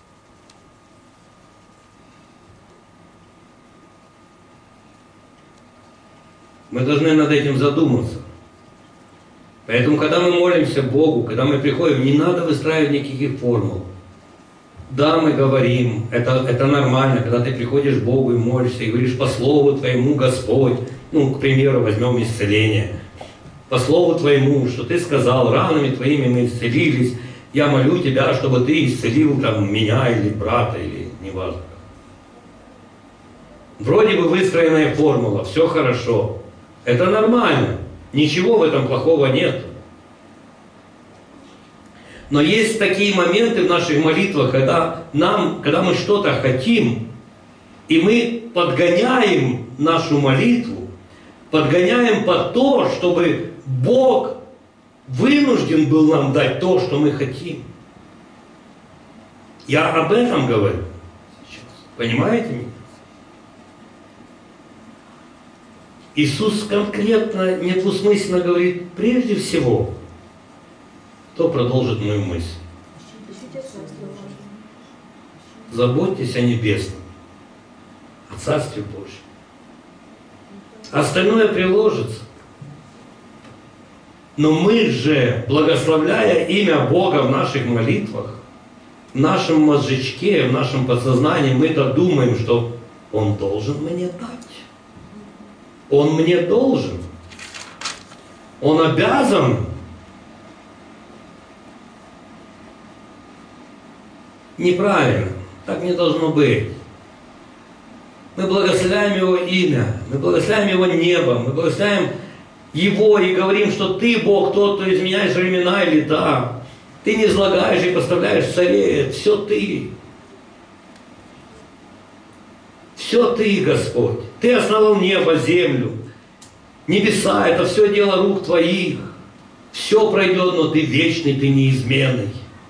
Мы должны над этим задуматься. Поэтому, когда мы молимся Богу, когда мы приходим, не надо выстраивать никаких формул. Да, мы говорим, это нормально, когда ты приходишь к Богу и молишься, и говоришь по слову Твоему, Господь, ну, к примеру, возьмем исцеление. По слову Твоему, что Ты сказал, ранами Твоими мы исцелились, я молю Тебя, чтобы Ты исцелил там меня или брата, или неважно. Вроде бы выстроенная формула, все хорошо. Это нормально, ничего в этом плохого нет. Но есть такие моменты в наших молитвах, когда мы что-то хотим, и мы подгоняем нашу молитву, подгоняем под то, чтобы Бог вынужден был нам дать то, что мы хотим. Я об этом говорю сейчас. Понимаете меня? Иисус конкретно, недвусмысленно говорит, прежде всего, кто продолжит мою мысль? Заботьтесь о небесном, о Царстве Божьем. Остальное приложится. Но мы же, благословляя имя Бога в наших молитвах, в нашем мозжечке, в нашем подсознании, мы-то думаем, что Он должен мне дать. Он мне должен. Он обязан. Неправильно. Так не должно быть. Мы благословляем Его имя, мы благословляем Его небо, мы благословляем Его и говорим, что Ты, Бог, тот, кто изменяешь времена и лета. Ты не излагаешь и поставляешь царей. Все Ты. Все Ты, Господь. Ты основал небо, землю. Небеса – это все дело рук Твоих. Все пройдет, но Ты вечный, Ты неизменный.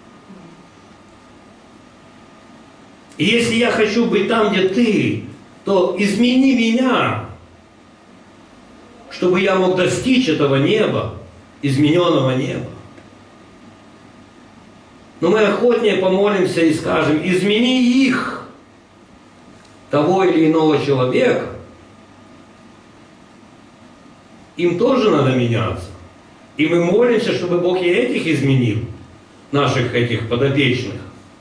И если я хочу быть там, где Ты, то измени меня, чтобы я мог достичь этого неба, измененного неба. Но мы охотнее помолимся и скажем, измени их, того или иного человека. Им тоже надо меняться. И мы молимся, чтобы Бог и этих изменил, наших этих подопечных.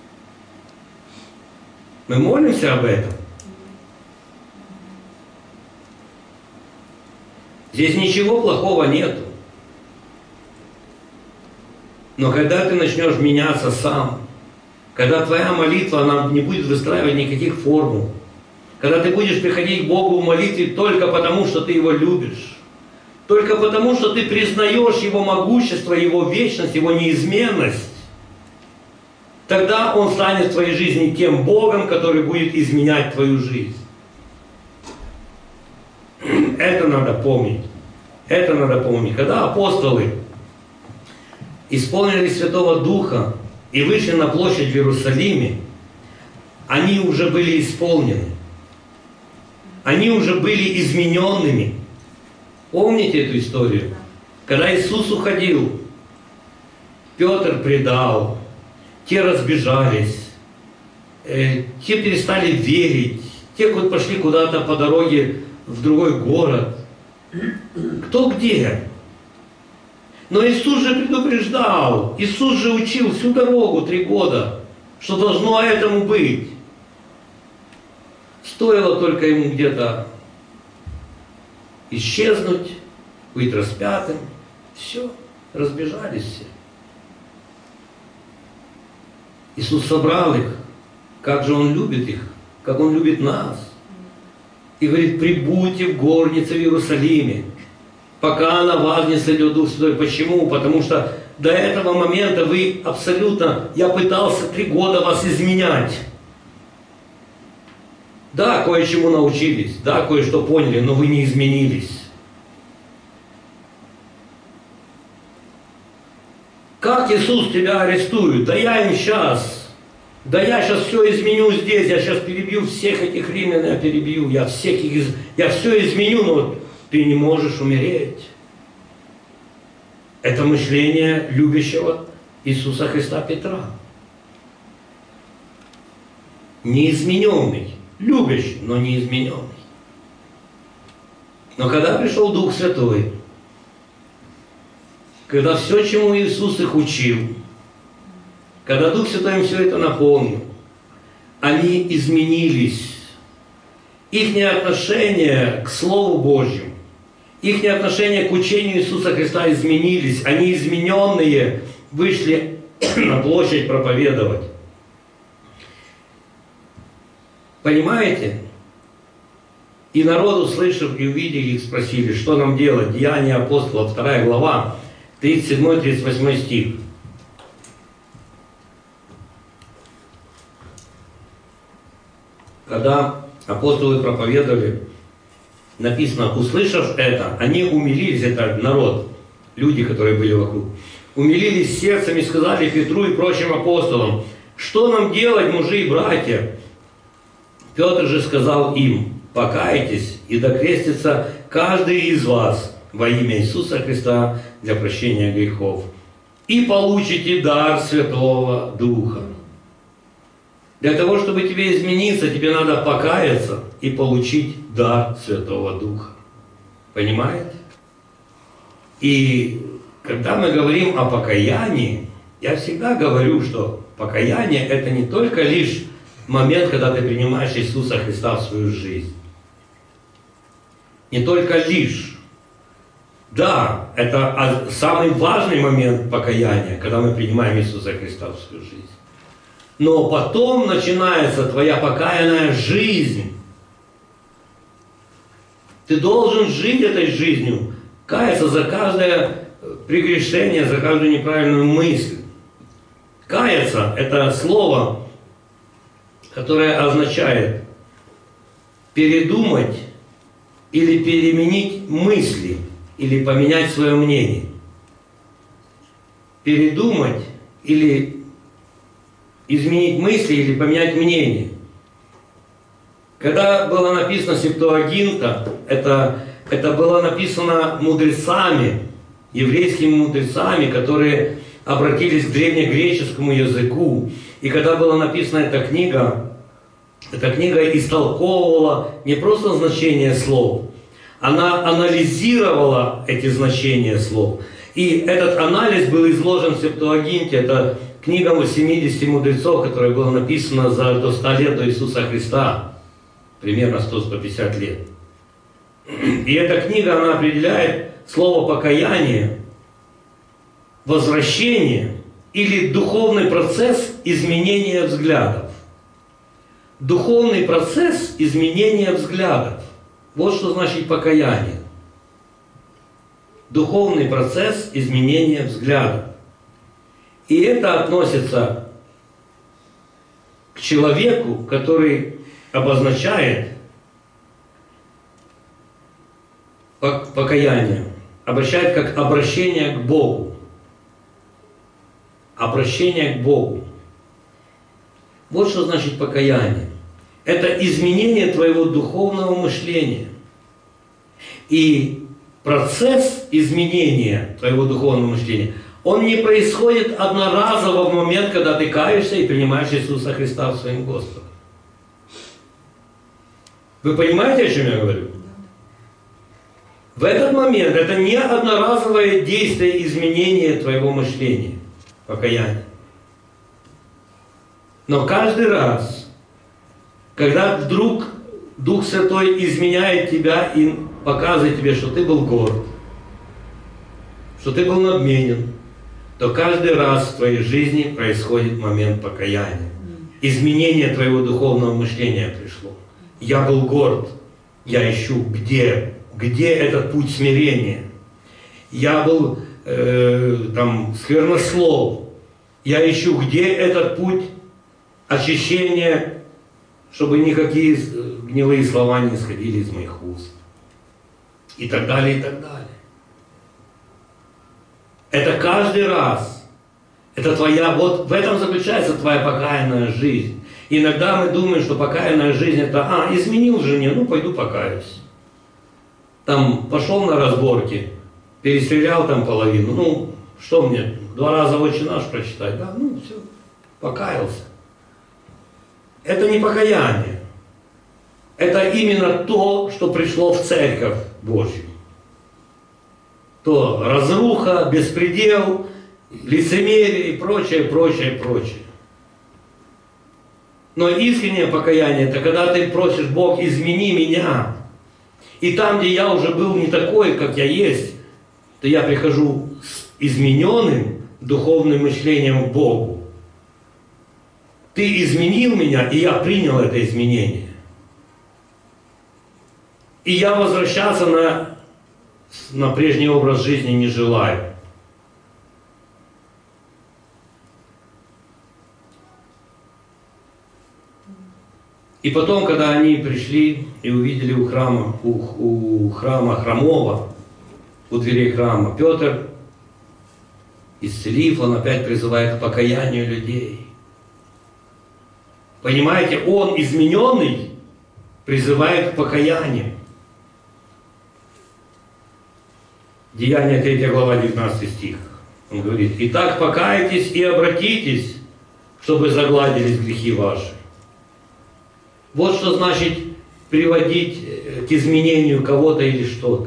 Мы молимся об этом. Здесь ничего плохого нету. Но когда ты начнешь меняться сам, когда твоя молитва, она не будет выстраивать никаких формул, Когда ты будешь приходить к Богу в молитве только потому, что ты Его любишь, только потому, что ты признаешь Его могущество, Его вечность, Его неизменность, тогда Он станет в твоей жизни тем Богом, который будет изменять твою жизнь. Это надо помнить. Это надо помнить. Когда апостолы исполнились Святого Духа и вышли на площадь в Иерусалиме, они уже были исполнены. Они уже были измененными. Помните эту историю? Когда Иисус уходил, Петр предал, те разбежались, те перестали верить, те пошли куда-то по дороге в другой город. Кто где? Но Иисус же предупреждал, Иисус же учил всю дорогу 3 года, что должно этому быть. Стоило только ему где-то исчезнуть, быть распятым, все, разбежались все. Иисус собрал их, как же Он любит их, как Он любит нас. И говорит: прибудьте в горнице в Иерусалиме, пока на вас не сойдет Дух Святой. Почему? Потому что до этого момента вы абсолютно, я пытался 3 года вас изменять. Да, кое-чему научились, да, кое-что поняли, но вы не изменились. Как Иисус тебя арестует? Да я им сейчас. Да я сейчас все изменю здесь. Я сейчас перебью всех этих римлян, я перебью. Я все изменю, но ты не можешь умереть. Это мышление любящего Иисуса Христа Петра. Неизмененный. Любящий, но неизмененный. Но когда пришел Дух Святой, когда все, чему Иисус их учил, когда Дух Святой им все это наполнил, они изменились. Их отношение к Слову Божьему, их отношение к учению Иисуса Христа изменились. Они измененные вышли на площадь проповедовать. Понимаете? И народ, услышав и увидев их, спросили: что нам делать? Деяния апостолов, 2 глава, 37-38 стих. Когда апостолы проповедовали, написано: услышав это, они умилились, это народ, люди, которые были вокруг, умилились сердцем и сказали Петру и прочим апостолам: что нам делать, мужи и братья? Петр же сказал им: покайтесь и докрестится каждый из вас во имя Иисуса Христа для прощения грехов, и получите дар Святого Духа. Для того, чтобы тебе измениться, тебе надо покаяться и получить дар Святого Духа. Понимаете? И когда мы говорим о покаянии, я всегда говорю, что покаяние — это не только лишь момент, когда ты принимаешь Иисуса Христа в свою жизнь. Не только лишь. Да, это самый важный момент покаяния, когда мы принимаем Иисуса Христа в свою жизнь. Но потом начинается твоя покаянная жизнь. Ты должен жить этой жизнью, каяться за каждое прегрешение, за каждую неправильную мысль. Каяться — это слово, которое означает передумать или переменить мысли, или поменять свое мнение. Передумать или изменить мысли, или поменять мнение. Когда было написано Септуагинта, это было написано мудрецами, еврейскими мудрецами, которые обратились к древнегреческому языку. И когда была написана эта книга истолковывала не просто значение слов, она анализировала эти значения слов. И этот анализ был изложен в Септуагинте. Это книга 70 мудрецов, которая была написана до 100 лет до Иисуса Христа. Примерно 100-150 лет. И эта книга, она определяет слово покаяние, возвращение или духовный процесс изменения взглядов. духовный процесс изменения взглядов. Вот что значит покаяние. Духовный процесс изменения взглядов. И это относится к человеку, который обозначает покаяние, обозначает как обращение к Богу. Обращение к Богу. Вот что значит покаяние. Это изменение твоего духовного мышления. И процесс изменения твоего духовного мышления, он не происходит одноразово в момент, когда ты каешься и принимаешь Иисуса Христа своим Господом. Вы понимаете, о чем я говорю? В этот момент это не одноразовое действие изменения твоего мышления, покаяние. Но каждый раз, когда вдруг Дух Святой изменяет тебя и показывает тебе, что ты был горд, что ты был надменен, то каждый раз в твоей жизни происходит момент покаяния. Изменение твоего духовного мышления пришло. Я был горд, я ищу, где этот путь смирения. Я был сквернослов, я ищу, где этот путь очищения, чтобы никакие гнилые слова не исходили из моих уст. И так далее, и так далее. Это каждый раз. Это твоя, вот в этом заключается твоя покаянная жизнь. Иногда мы думаем, что покаянная жизнь это, изменил жене, пойду покаюсь. Там пошел на разборки, перестрелял там половину, что мне, 2 раза «Отче наш» прочитать, да, все, покаялся. Это не покаяние. Это именно то, что пришло в Церковь Божью. То разруха, беспредел, лицемерие и прочее, прочее, прочее. Но искреннее покаяние, это когда ты просишь: Бог, измени меня. И там, где я уже был не такой, как я есть, то я прихожу с измененным духовным мышлением к Богу. Ты изменил меня, и я принял это изменение. И я возвращаться на прежний образ жизни не желаю. И потом, когда они пришли и увидели у храма храмового, у дверей храма, Петр, исцелив, он опять призывает к покаянию людей. Понимаете, он, измененный, призывает к покаянию. Деяния 3 глава 19 стих. Он говорит: «Итак, покайтесь и обратитесь, чтобы загладились грехи ваши». Вот что значит приводить к изменению кого-то или что-то.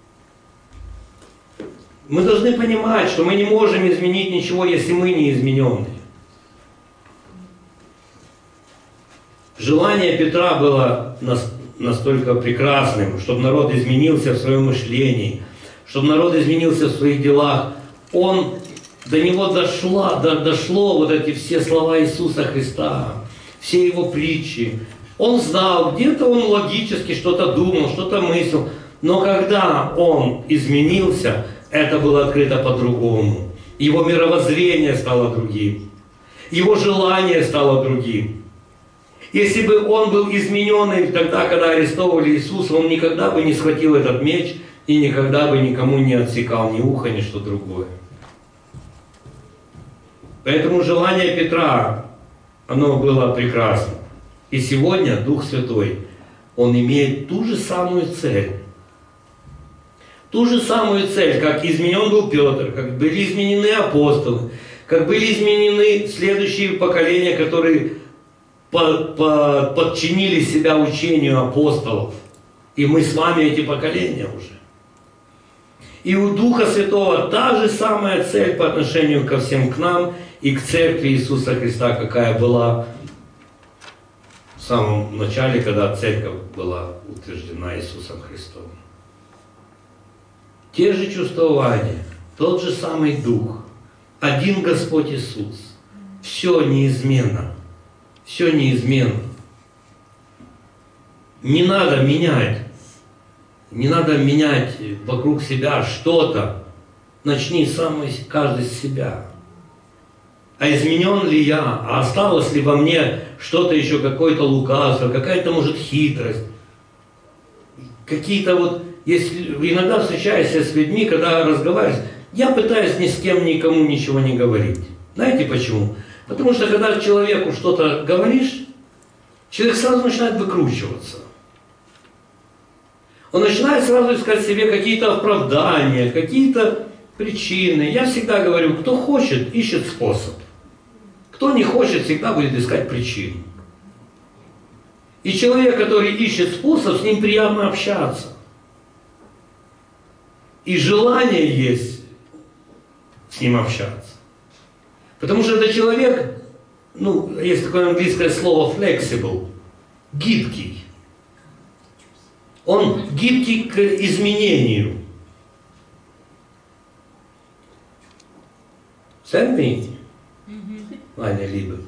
Мы должны понимать, что мы не можем изменить ничего, если мы не измененные. Желание Петра было настолько прекрасным, чтобы народ изменился в своем мышлении, чтобы народ изменился в своих делах. До него дошло вот эти все слова Иисуса Христа, все его притчи. Он знал, где-то он логически что-то думал, что-то мыслил, но когда он изменился, это было открыто по-другому. Его мировоззрение стало другим, его желание стало другим. Если бы он был измененный тогда, когда арестовывали Иисуса, он никогда бы не схватил этот меч и никогда бы никому не отсекал ни ухо, ни что другое. Поэтому желание Петра, оно было прекрасно. И сегодня Дух Святой, Он имеет ту же самую цель. Ту же самую цель, как изменен был Петр, как были изменены апостолы, как были изменены следующие поколения, которые подчинили себя учению апостолов. И мы с вами эти поколения уже. И у Духа Святого та же самая цель по отношению ко всем к нам и к Церкви Иисуса Христа, какая была в самом начале, когда Церковь была утверждена Иисусом Христом. Те же чувствования, тот же самый Дух, один Господь Иисус. Все неизменно. Все неизменно. не надо менять. Не надо менять вокруг себя что-то. Начни сам каждый с себя. А изменен ли я? А осталось ли во мне что-то еще, какое-то лукавство, какая-то, может, хитрость? Какие-то вот, если иногда встречаюсь с людьми, когда разговариваю, я пытаюсь ни с кем, никому ничего не говорить. Знаете почему? Потому что когда человеку что-то говоришь, человек сразу начинает выкручиваться. Он начинает сразу искать себе какие-то оправдания, какие-то причины. Я всегда говорю, кто хочет, ищет способ. Кто не хочет, всегда будет искать причину. И человек, который ищет способ, с ним приятно общаться. И желание есть с ним общаться. Потому что это человек, есть такое английское слово flexible, гибкий. Он гибкий к изменению. Сами? Ваня Либы.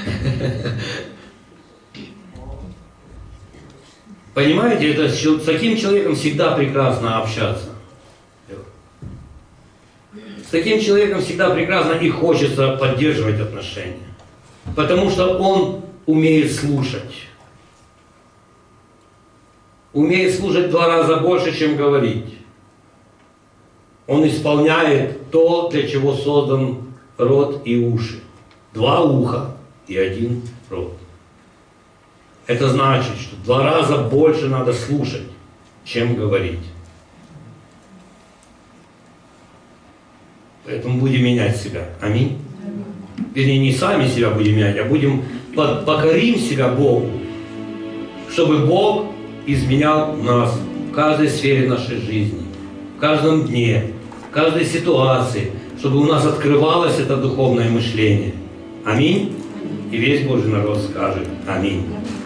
Понимаете, с таким человеком всегда прекрасно общаться. С таким человеком всегда прекрасно и хочется поддерживать отношения. Потому что он умеет слушать. Умеет слушать 2 раза больше, чем говорить. Он исполняет то, для чего создан рот и уши. 2 уха и 1 рот. Это значит, что 2 раза больше надо слушать, чем говорить. Поэтому будем менять себя. Аминь. Вернее, не сами себя будем менять, а покорим себя Богу, чтобы Бог изменял нас в каждой сфере нашей жизни, в каждом дне, в каждой ситуации, чтобы у нас открывалось это духовное мышление. Аминь. И весь Божий народ скажет аминь.